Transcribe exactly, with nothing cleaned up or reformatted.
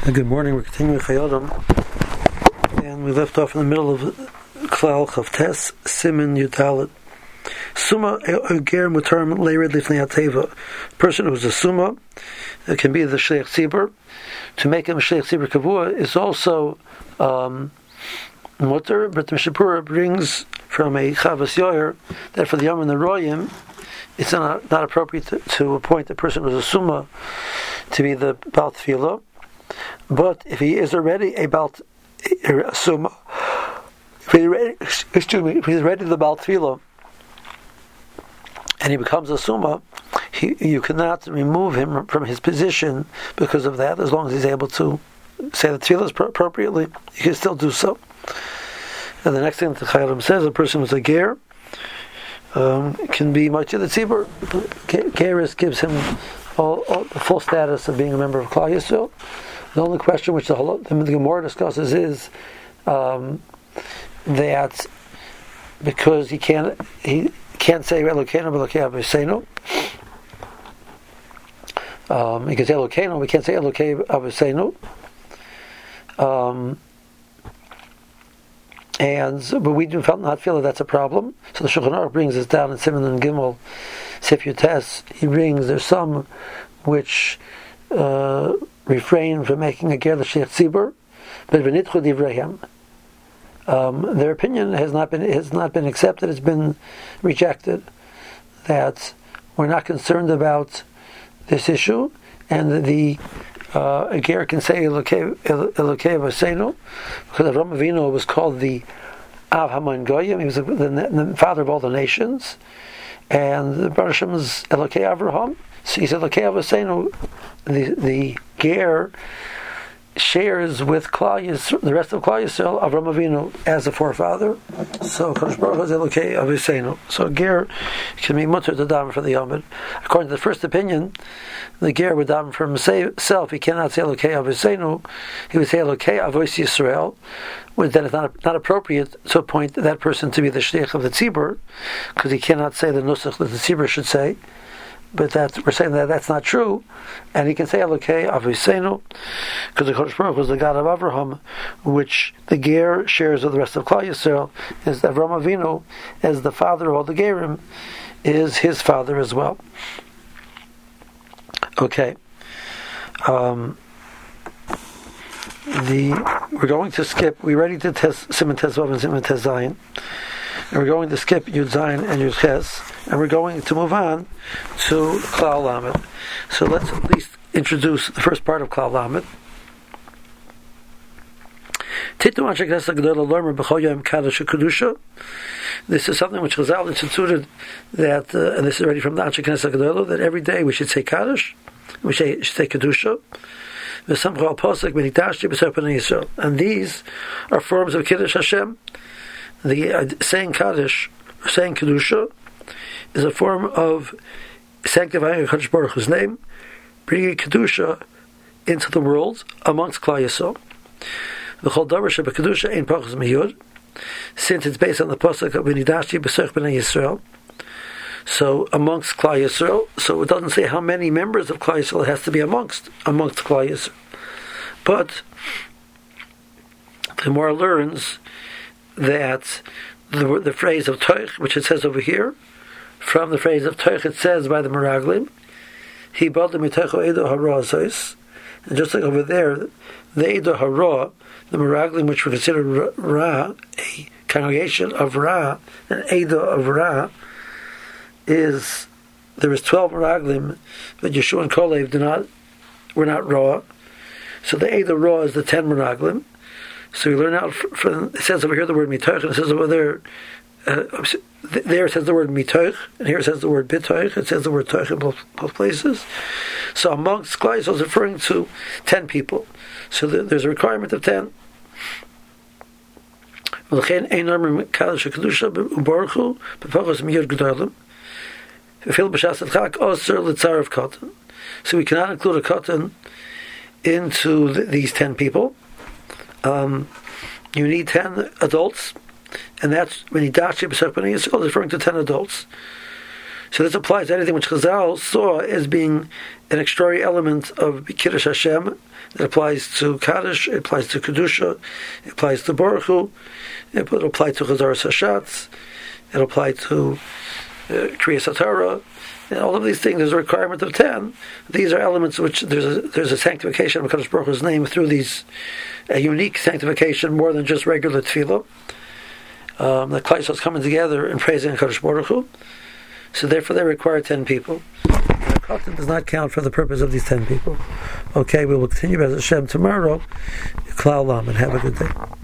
Good morning. We're continuing Chayodam, and we left off in the middle of Klal Chavtes Siman Yutalit. Summa Ger Mutarm Leirid Lifnei Hateva. Person who's a summa, it can be the Shleich Tzibur. To make him a Shleich Tzibur Kavua is also um, mutar, but the Mishapura brings from a Chavas Yoyer that for the Yom and the Royim, it's not, not appropriate to, to appoint a person who's a summa to be the Baal Tefillah. But if he is already a Baal a summa, if he's ready, excuse me, if he's ready to the Baal Tefillah and he becomes a summa, he, you cannot remove him from his position because of that. As long as he's able to say the tefillah appropriately, he can still do so. And the next thing that the Chayim says, a person with a ger um, can be much of the tzibur. Geris gives him all, all, the full status of being a member of Klal Yisrael. The only question which the, the, the Gemara discusses is um, that because he can't he can't say Elokeinu Elokei Avosenu. Um, he can say Elokeinu, we can't say Elokei Avosenu. Um, and but we do not feel that that's a problem. So the Shulchan Aruch brings this down in Siman and Gimel Sif Yutes. He brings there's some which uh, refrain from making a ger l'shleich tzibur, but v'nitchu divreihem. Um, their opinion has not been has not been accepted. It's been rejected. That we're not concerned about this issue, and the uh, a ger can say Elokei Avosenu because Avraham Avinu was called the Av Haman Goyim. He was the, the, the father of all the nations, and the Baruch Hashem is Elokei Avraham. So he said Elokei Avosenu. The the ger shares with Klal Yisrael, the rest of Klal Yisrael, Avraham Avinu as a forefather. So Kadosh Baruch Hu is Elokei Avosenu. So ger can be mutter to daven for the Yomid. According to the first opinion, the ger would daven for himself. He cannot say Elokei Avosenu. He would say Elokei Avos Yisrael. Then it's not not appropriate to appoint that person to be the shliach of the tzibur, because he cannot say the nusach that the tzibur should say. But that we're saying that that's not true, and he can say Elokei Avosenu, because the Kadosh Baruch Hu was the God of Avraham, which the ger shares with the rest of Klal Yisrael. Is Avraham Avinu, as the father of all the gerim, is his father as well. Okay. Um, the we're going to skip. We ready to test Siman Tezvav and Siman Tez Zayin. And we're going to skip Yud Zayin and Yud Ches, and we're going to move on to Klal Lamed. So let's at least introduce the first part of Klal Lamed. This is something which Chazal instituted that, uh, and this is already from the Anshe Knesset Gedolah, that every day we should say Kaddish, we should say Kedusha. And these are forms of Kiddush Hashem. The uh, saying Kaddish, or saying Kedusha, is a form of sanctifying HaKadosh Baruch Hu's name, bringing Kedusha into the world amongst Klal Yisrael. V'chol davar shebekedusha ein pachos miyud, since it's based on the pasuk of V'nidashti b'soich b'nei Yisrael. So amongst Klal Yisrael, so it doesn't say how many members of Klal Yisrael it has to be amongst amongst Klal Yisrael. But the Gemara learns that the, the phrase of Toich, which it says over here, from the phrase of Toich, it says by the Meraglim, he bought the Mitecho Edo Hara Zois, and just like over there, the Edo Hara, the Meraglim, which were considered Ra, a congregation of Ra, an Edo of Ra, is there is twelve Meraglim, but Yeshua and Kolev do not were not Ra. So the Edo Ra is the ten Meraglim. So we learn out from, it says over here the word mitoich, and it says over there, uh, there it says the word mitoich, and here it says the word bitoich, it says the word toich in both, both places. So amongst Klal Yisrael is referring to ten people. So the, there's a requirement of ten. So we cannot include a katan into the, these ten people. Um, you need ten adults, and that's when he dashi b'sech b'nei Yisrael, referring to ten adults. So this applies to anything which Chazal saw as being an extraordinary element of Kiddush Hashem. It applies to Kaddish, it applies to Kedusha, it applies to Baruch Hu, it will apply to Chazaras Hashatz, it apply to uh, Kriyas HaTorah, and all of these things. There's a requirement of ten. These are elements which there's a, there's a sanctification of HaKadosh Baruch Hu's name through these, a unique sanctification more than just regular tefillah. Um, the Klal Yisrael is coming together and praising HaKadosh Baruch Hu. So therefore they require ten people. The Katan does not count for the purpose of these ten people. Okay, we will continue as Hashem tomorrow. Klal Lam, and have a good day.